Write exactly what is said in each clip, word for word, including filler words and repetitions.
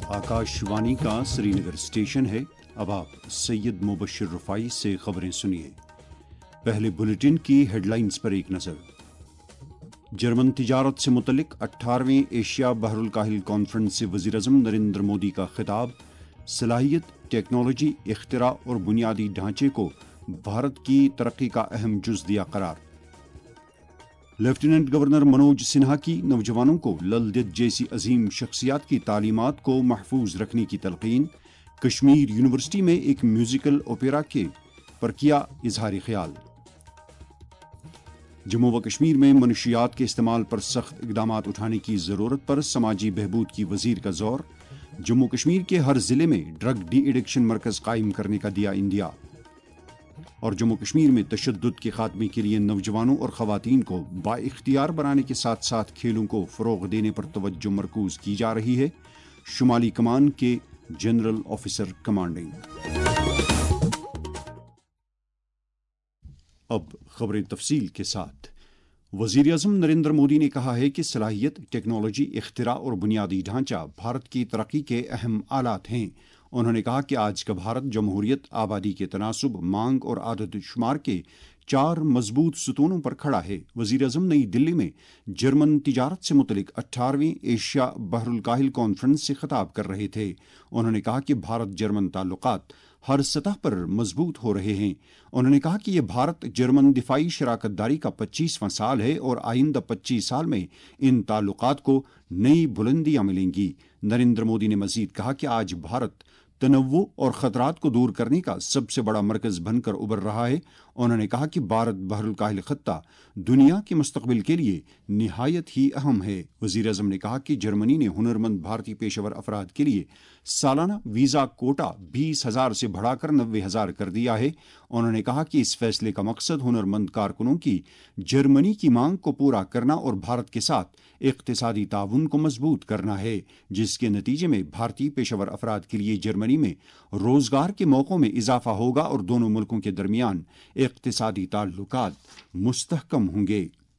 आकाशवाणी का श्रीनगर स्टेशन है। अब आप सैयद मुबशर रफाई से खबरें सुनिए। पहले बुलेटिन की हेडलाइंस पर एक नजर। जर्मन तिजारत से मुतल्लिक अठारहवीं एशिया बहरुल काहिल कॉन्फ्रेंस से वज़ीर-ए-आज़म नरेंद्र मोदी का खिताब। सलाहियत, टेक्नोलॉजी, इख्तिरा और बुनियादी ढांचे को भारत की तरक्की का अहम जुज़ दिया करार। लेफ्टिनेंट गवर्नर मनोज सिन्हा की नौजवानों को ललदेद जैसी अजीम शख्सियात की तालीमात को महफूज रखने की तलकीन। कश्मीर यूनिवर्सिटी में एक म्यूजिकल ओपेरा के पर किया इजहार ख्याल। जम्मू व कश्मीर में मनशियात के इस्तेमाल पर सख्त इकदामात उठाने की ज़रूरत पर समाजी बहबूद की वजीर का जोर। जम्मू कश्मीर के हर जिले में ड्रग डी एडिक्शन मरकज कायम करने का दिया इंदिया। और जम्मू कश्मीर में तशद्दुद के खात्मे के लिए नौजवानों और ख़वातीन को बाइख्तियार बनाने के साथ साथ खेलों को फ़रोग़ देने पर तवज्जो मरकूज़ की जा रही है। शुमाली कमान के जनरल ऑफिसर कमांडिंग। अब खबरें तफसील के साथ। वज़ीर-ए-आज़म नरेंद्र मोदी ने कहा है कि सलाहियत, टेक्नोलॉजी, इख्तिरा और बुनियादी ढांचा भारत की तरक्की के अहम आलात हैं। उन्होंने कहा कि आज का भारत जमहूरियत, आबादी के तनासुब, मांग और आदत शुमार के चार मजबूत सतूनों पर खड़ा है। वज़ीर-ए-आज़म नई दिल्ली में जर्मन तिजारत से मुतल्लिक अठारहवीं एशिया बहरुल काहिल कॉन्फ्रेंस से खिताब कर रहे थे। उन्होंने कहा कि भारत जर्मन ताल्लुकात हर सतह पर मजबूत हो रहे हैं। उन्होंने कहा कि यह भारत जर्मन दिफाई शराकतदारी का पच्चीसवां साल है और आइंदा पच्चीस साल में इन ताल्लुकात को नई बुलंदियां मिलेंगी। नरेंद्र मोदी ने मजीद कहा कि आज भारत तनव्वु और खतरात को दूर करने का सबसे बड़ा मरकज बनकर उभर रहा है। उन्होंने कहा कि भारत बहरुल काहिल खत्ता दुनिया के मुस्तकबिल के लिए निहायत ही अहम है। वज़ीर-ए-आज़म ने कहा कि जर्मनी ने हुनरमंद भारतीय पेशेवर अफराद के लिए सालाना वीज़ा कोटा बीस हजार से बढ़ाकर नब्बे हजार कर दिया है। उन्होंने कहा कि इस फैसले का मकसद हुनरमंद कारकुनों की जर्मनी की मांग को पूरा करना और भारत के साथ इक़्तिसादी ताउन को मजबूत करना है, जिसके नतीजे में भारतीय पेशेवर अफराद के लिए जर्मनी में रोजगार के मौक़ों में इजाफा होगा और दोनों मुल्कों के दरमियान इक़्तिसादी ताल्लुकात मुस्तहकम होंगे।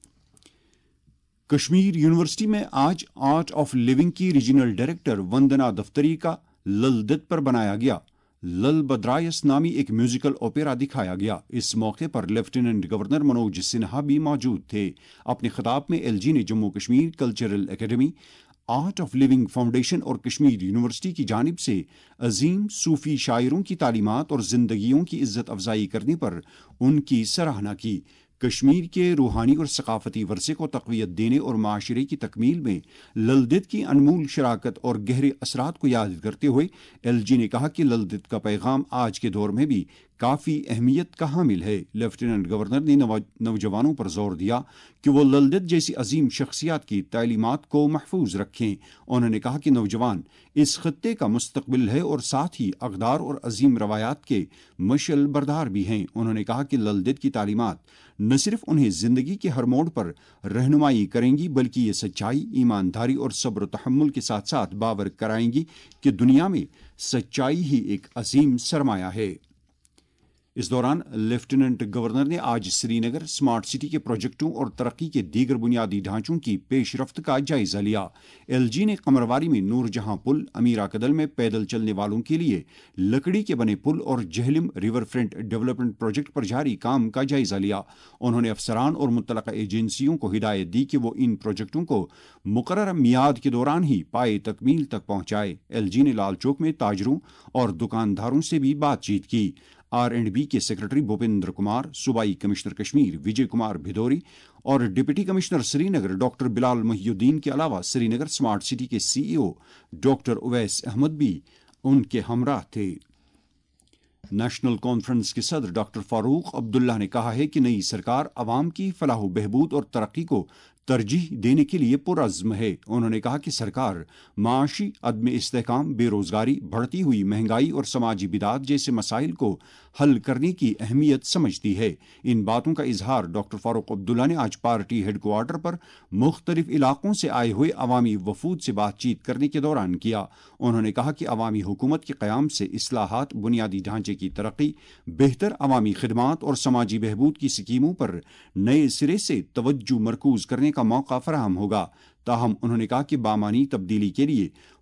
कश्मीर यूनिवर्सिटी में आज आर्ट ऑफ लिविंग की रीजनल डायरेक्टर वंदना दफ्तरी का ललदेद पर बनाया गया लल बद्रायस नामी एक म्यूजिकल ओपेरा दिखाया गया। इस मौके पर लेफ्टिनेंट गवर्नर मनोज सिन्हा भी मौजूद थे। अपने खिताब में एलजी ने Jammu Kashmir cultural academy, art of living foundation और कश्मीर यूनिवर्सिटी की जानिब से अजीम सूफी शायरों की तालीमात और जिंदगियों की इज्जत अफजाई करने पर उनकी सराहना की। कश्मीर के रूहानी और सकाफती वर्से को तक़वियत देने और माशरे की तकमील में ललदेद की अनमोल शराकत और गहरे असरात को याद करते हुए एलजी ने कहा कि ललदेद का पैगाम आज के दौर में भी काफ़ी अहमियत का हामिल है। लेफ्टिनेंट गवर्नर ने नौजवानों पर जोर दिया कि वो ललदेद जैसी अजीम शख्सियात की तालीमात को महफूज रखें। उन्होंने कहा कि नौजवान इस खत्ते का मुस्तकबिल है और साथ ही अक़दार और अजीम रवायात के मशल बरदार भी हैं। उन्होंने कहा कि ललदेद की तालीमात न सिर्फ उन्हें ज़िंदगी के हर मोड़ पर रहनुमाई करेंगी, बल्कि ये सच्चाई, ईमानदारी और सब्र तहम्मुल के साथ साथ बावर कराएंगी कि दुनिया में सच्चाई ही एक अजीम सरमाया है। इस दौरान लेफ्टिनेंट गवर्नर ने आज श्रीनगर स्मार्ट सिटी के प्रोजेक्टों और तरक्की के दीगर बुनियादी ढांचों की पेशरफ्त का जायजा लिया। एलजी ने कमरवारी में नूरजहां पुल, अमीरा कदल में पैदल चलने वालों के लिए लकड़ी के बने पुल और Jhelum river front development project पर जारी काम का जायजा लिया। उन्होंने अफसरान और मुतल्लका एजेंसियों को हिदायत दी कि वो इन प्रोजेक्टों को मुकर्रर मियाद के दौरान ही पाए तकमील तक पहुंचाए। एलजी ने लाल चौक में ताजरों और दुकानदारों से भी बातचीत की। आर एंड बी के सेक्रेटरी भूपेंद्र कुमार, सूबाई कमिश्नर कश्मीर विजय कुमार भिदोरी और deputy commissioner Srinagar doctor Bilal Mohiuddin के अलावा श्रीनगर स्मार्ट सिटी के सीईओ डॉक्टर उवैस अहमद भी उनके हमराह थे। नेशनल कॉन्फ्रेंस के सदर डॉक्टर फारूक अब्दुल्ला ने कहा है कि नई सरकार अवाम की फलाह बहबूद और तरक्की को तरजीह देने के लिए पुरअज़्म है। उन्होंने कहा कि सरकार माशी अदम इस्तेहकाम, बेरोजगारी, बढ़ती हुई महंगाई और समाजी बिदात जैसे मसाइल को हल करने की अहमियत समझती है। इन बातों का इजहार डॉक्टर फारूक अब्दुल्ला ने आज पार्टी हेडक्वार्टर पर मुख्तलिफ इलाकों से आए हुए अवामी वफूद से बातचीत करने के दौरान किया। उन्होंने कहा कि अवामी हुकूमत के क़याम से इस्लाहात, बुनियादी ढांचे की तरक्की, बेहतर अवामी खिदमात और समाजी बहबूद की स्कीमों पर नए सिरे से तवज्जो मरकूज करने का मौका फराहम होगा। ताहम उन्होंने कहा कि बामानी तब्दीली के लिए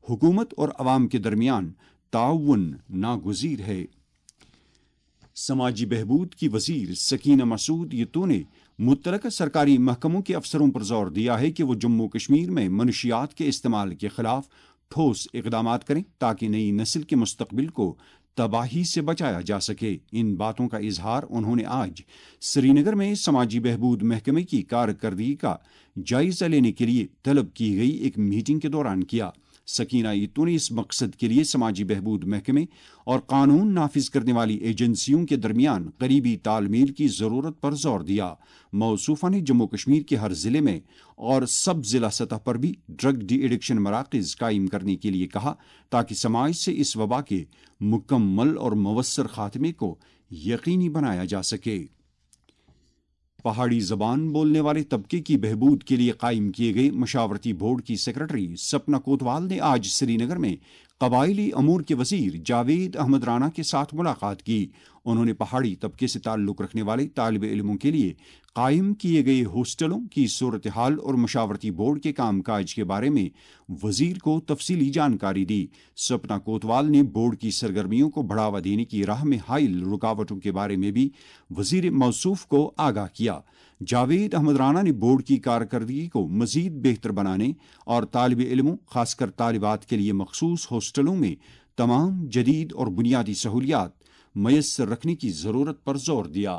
حکومت اور عوام کے درمیان تعاون ناگزیر ہے۔ سماجی بہبود کی وزیر سکینہ مسعود یتو نے متعلقہ سرکاری محکموں کے افسروں پر زور دیا ہے کہ وہ جموں کشمیر میں منشیات کے استعمال کے خلاف ٹھوس اقدامات کریں تاکہ نئی نسل کے مستقبل کو تباہی سے بچایا جا سکے۔ ان باتوں کا اظہار انہوں نے آج سری نگر میں سماجی بہبود محکمے کی کارکردگی کا جائزہ لینے کے لیے طلب کی گئی ایک میٹنگ کے دوران کیا۔ سکینہ یتو نے اس مقصد کے لیے سماجی بہبود محکمے اور قانون نافذ کرنے والی ایجنسیوں کے درمیان قریبی تال میل کی ضرورت پر زور دیا۔ موصوفہ نے جموں کشمیر کے ہر ضلع میں اور سب ضلع سطح پر بھی ڈرگ ڈی ایڈکشن مراکز قائم کرنے کے لیے کہا تاکہ سماج سے اس وبا کے مکمل اور مؤثر خاتمے کو یقینی بنایا جا سکے۔ پہاڑی زبان بولنے والے طبقے کی بہبود کے لیے قائم کیے گئے مشاورتی بورڈ کی سیکرٹری سپنا کوتوال نے آج سری نگر میں قبائلی امور کے وزیر جاوید احمد رانا کے ساتھ ملاقات کی۔ انہوں نے پہاڑی طبقے سے تعلق رکھنے والے طالب علموں کے لیے قائم کیے گئے ہاسٹلوں کی صورتحال اور مشاورتی بورڈ کے کام کاج کے بارے میں وزیر کو تفصیلی جانکاری دی۔ سپنا کوتوال نے بورڈ کی سرگرمیوں کو بڑھاوا دینے کی راہ میں حائل رکاوٹوں کے بارے میں بھی وزیر موصوف کو آگاہ کیا۔ جاوید احمد رانا نے بورڈ کی کارکردگی کو مزید بہتر بنانے اور طالب علموں خاص کر طالبات کے لیے مخصوص ہاسٹلوں میں تمام جدید اور بنیادی سہولیات میسر رکھنے کی ضرورت پر زور دیا۔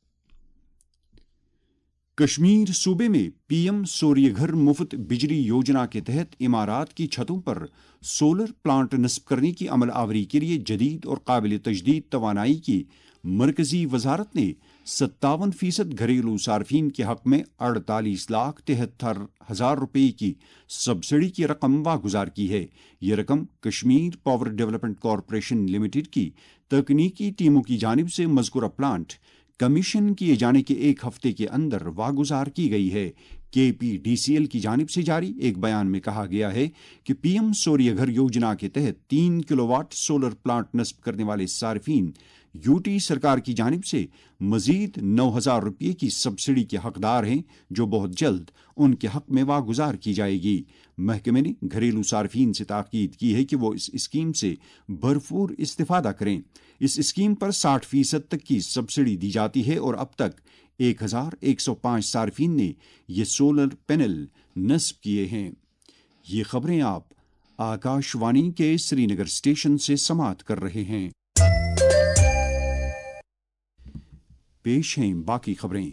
کشمیر صوبے میں پی ایم سوریہ گھر مفت بجلی یوجنا کے تحت عمارات کی چھتوں پر سولر پلانٹ نصب کرنے کی عمل آوری کے لیے جدید اور قابل تجدید توانائی کی مرکزی وزارت نے ستاون فیصد گھریلو صارفین کے حق میں اڑتالیس لاکھ تہتر ہزار روپے کی سبسڈی کی رقم واگزار کی ہے۔ یہ رقم Kashmir power development corporation limited کی تکنیکی ٹیموں کی جانب سے مذکورہ پلانٹ کمیشن کیے جانے کے ایک ہفتے کے اندر واگزار کی گئی ہے۔ کے پی ڈی سی ایل کی جانب سے جاری ایک بیان میں کہا گیا ہے کہ پی ایم سوریہ گھر یوجنا کے تحت تین کلو واٹ سولر پلانٹ نصب کرنے والے صارفین یو ٹی سرکار کی جانب سے مزید نو ہزار روپے کی سبسڈی کے حقدار ہیں جو بہت جلد ان کے حق میں واگزار کی جائے گی۔ محکمے نے گھریلو صارفین سے تاکید کی ہے کہ وہ اس اسکیم سے بھرپور استفادہ کریں۔ اس اسکیم پر ساٹھ فیصد تک کی سبسڈی دی جاتی ہے اور اب تک ایک ہزار ایک سو پانچ صارفین نے یہ سولر پینل نصب کیے ہیں۔ یہ خبریں آپ آکاش وانی کے سری نگر اسٹیشن سے سماعت کر رہے ہیں۔ پیش ہیں باقی خبریں۔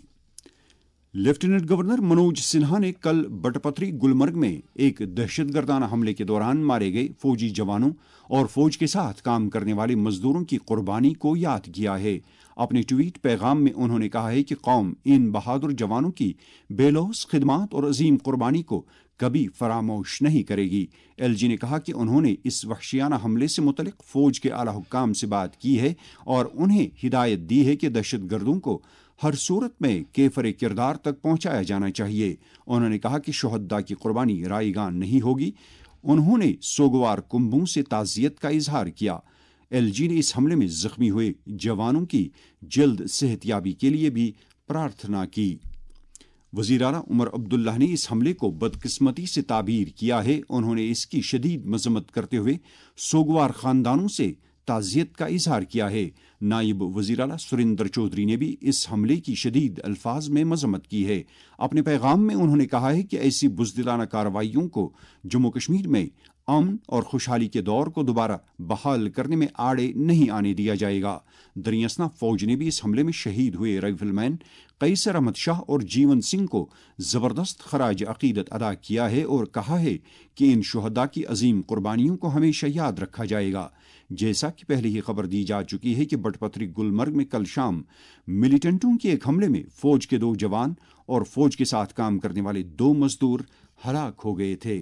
لیفٹیننٹ گورنر منوج سنہا نے کل بٹپتری گلمرگ میں ایک دہشت گردانہ حملے کے دوران مارے گئے فوجی جوانوں اور فوج کے ساتھ کام کرنے والے مزدوروں کی قربانی کو یاد کیا ہے۔ اپنے ٹویٹ پیغام میں انہوں نے کہا ہے کہ قوم ان بہادر جوانوں کی بے لوث خدمات اور عظیم قربانی کو کبھی فراموش نہیں کرے گی۔ ایل جی نے کہا کہ انہوں نے اس وحشیانہ حملے سے متعلق فوج کے اعلی حکام سے بات کی ہے اور انہیں ہدایت دی ہے کہ دہشت گردوں کو ہر صورت میں کیفر کردار تک پہنچایا جانا چاہیے۔ انہوں نے کہا کہ شہداء کی قربانی رائیگان نہیں ہوگی۔ انہوں نے سوگوار کنبوں سے تعزیت کا اظہار کیا۔ ایل جی نے اس حملے میں زخمی ہوئے جوانوں کی جلد صحت یابی کے لیے بھی پرارتھنا کی۔ وزیر اعلیٰ عمر عبداللہ نے اس حملے کو بدقسمتی سے تعبیر کیا ہے۔ انہوں نے اس کی شدید مذمت کرتے ہوئے سوگوار خاندانوں سے تعزیت کا اظہار کیا ہے۔ نائب وزیر اعلیٰ سریندر چودھری نے بھی اس حملے کی شدید الفاظ میں مذمت کی ہے۔ اپنے پیغام میں انہوں نے کہا ہے کہ ایسی بزدلانہ کارروائیوں کو جموں کشمیر میں امن اور خوشحالی کے دور کو دوبارہ بحال کرنے میں آڑے نہیں آنے دیا جائے گا۔ دریاسنا فوج نے بھی اس حملے میں شہید ہوئے رائفل مین قیصر احمد شاہ اور جیون سنگھ کو زبردست خراج عقیدت ادا کیا ہے اور کہا ہے کہ ان شہداء کی عظیم قربانیوں کو ہمیشہ یاد رکھا جائے گا۔ جیسا کہ پہلے ہی خبر دی جا چکی ہے کہ بٹپتری گلمرگ میں کل شام ملیٹنٹوں کے ایک حملے میں فوج کے دو جوان اور فوج کے ساتھ کام کرنے والے دو مزدور ہلاک ہو گئے تھے۔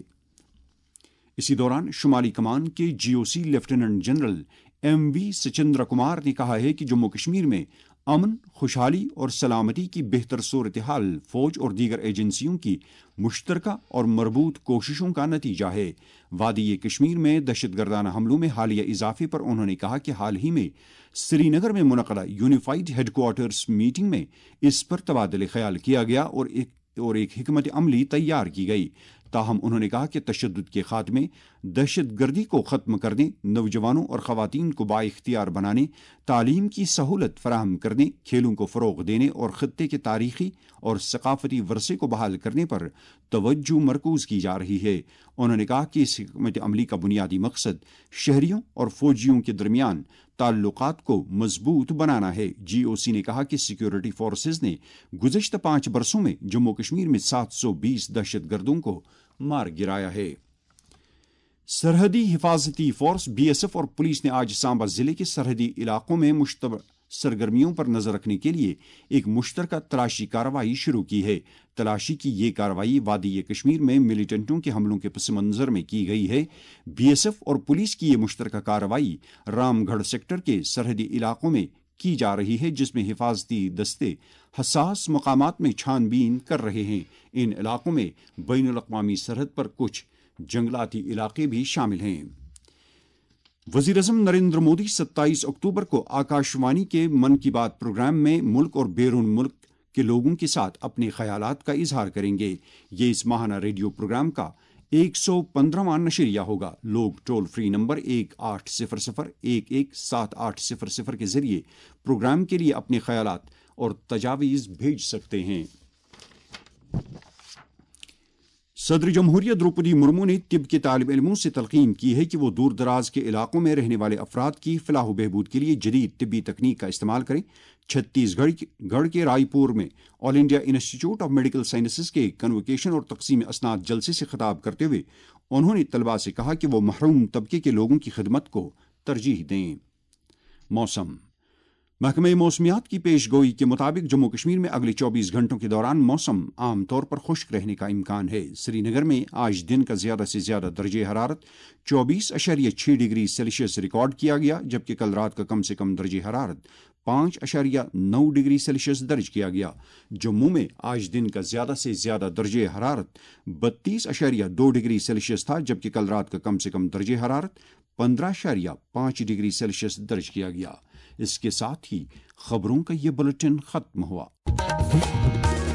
اسی دوران شمالی کمان کے G O C lieutenant general M V Suchindra Kumar نے کہا ہے کہ جموں کشمیر میں امن، خوشحالی اور سلامتی کی بہتر صورتحال فوج اور دیگر ایجنسیوں کی مشترکہ اور مربوط کوششوں کا نتیجہ ہے۔ وادی کشمیر میں دہشت گردانہ حملوں میں حالیہ اضافے پر انہوں نے کہا کہ حال ہی میں سری نگر میں منعقدہ یونیفائڈ ہیڈ کوارٹرز میٹنگ میں اس پر تبادلہ خیال کیا گیا اور ایک اور ایک حکمت عملی تیار کی گئی۔ تاہم انہوں نے کہا کہ تشدد کے خاتمے، دہشت گردی کو ختم کرنے، نوجوانوں اور خواتین کو بااختیار بنانے، تعلیم کی سہولت فراہم کرنے، کھیلوں کو فروغ دینے اور خطے کے تاریخی اور ثقافتی ورثے کو بحال کرنے پر توجہ مرکوز کی جا رہی ہے۔ انہوں نے کہا کہ اس حکمت عملی کا بنیادی مقصد شہریوں اور فوجیوں کے درمیان تعلقات کو مضبوط بنانا ہے۔ جی او سی نے کہا کہ سیکیورٹی فورسز نے گزشتہ پانچ برسوں میں جموں کشمیر میں سات سو بیس دہشت گردوں کو مار گرایا ہے۔ سرحدی حفاظتی فورس بی ایس ایف اور پولیس نے آج سانبا ضلع کے سرحدی علاقوں میں مشتبہ سرگرمیوں پر نظر رکھنے کے لیے ایک مشترکہ تلاشی کارروائی شروع کی ہے۔ تلاشی کی یہ کارروائی وادی کشمیر میں ملیٹنٹوں کے حملوں کے پس منظر میں کی گئی ہے۔ بی ایس ایف اور پولیس کی یہ مشترکہ کارروائی رام گڑھ سیکٹر کے سرحدی علاقوں میں کی جا رہی ہے، جس میں حفاظتی دستے حساس مقامات میں چھان بین کر رہے ہیں۔ ان علاقوں میں بین الاقوامی سرحد پر کچھ جنگلاتی علاقے بھی شامل ہیں۔ وزیر اعظم نریندر مودی ستائیس اکتوبر کو آکاشوانی کے من کی بات پروگرام میں ملک اور بیرون ملک کے لوگوں کے ساتھ اپنے خیالات کا اظہار کریں گے۔ یہ اس ماہانہ ریڈیو پروگرام کا ایک سو پندرہواں نشریہ ہوگا۔ لوگ ٹول فری نمبر ایک آٹھ صفر صفر ایک ایک سات آٹھ صفر صفر کے ذریعے پروگرام کے لیے اپنے خیالات اور تجاویز بھیج سکتے ہیں۔ صدر جمہوریہ دروپدی مرمو نے طب کے طالب علموں سے تلقین کی ہے کہ وہ دور دراز کے علاقوں میں رہنے والے افراد کی فلاح و بہبود کے لیے جدید طبی تکنیک کا استعمال کریں۔ چھتیس گڑھ کے رائے پور میں all India institute of medical sciences کے کنوکیشن اور تقسیم اسناد جلسے سے خطاب کرتے ہوئے انہوں نے طلباء سے کہا کہ وہ محروم طبقے کے لوگوں کی خدمت کو ترجیح دیں۔ موسم۔ محکمہ موسمیات کی پیش گوئی کے مطابق جموں کشمیر میں اگلے چوبیس گھنٹوں کے دوران موسم عام طور پر خشک رہنے کا امکان ہے۔ سری نگر میں آج دن کا زیادہ سے زیادہ درجہ حرارت چوبیس اشاریہ چھ ڈگری سیلسیس ریکارڈ کیا گیا، جبکہ کل رات کا کم سے کم درجہ حرارت پانچ اشاریہ نو ڈگری سیلسیس درج کیا گیا۔ جموں میں آج دن کا زیادہ سے زیادہ درجہ حرارت بتیس اشاریہ دو ڈگری سیلسیس تھا، جبکہ کل رات کا کم سے کم درجہ حرارت پندرہ اشاریہ پانچ ڈگری سیلسیس درج کیا گیا۔ اس کے ساتھ ہی خبروں کا یہ بلٹن ختم ہوا۔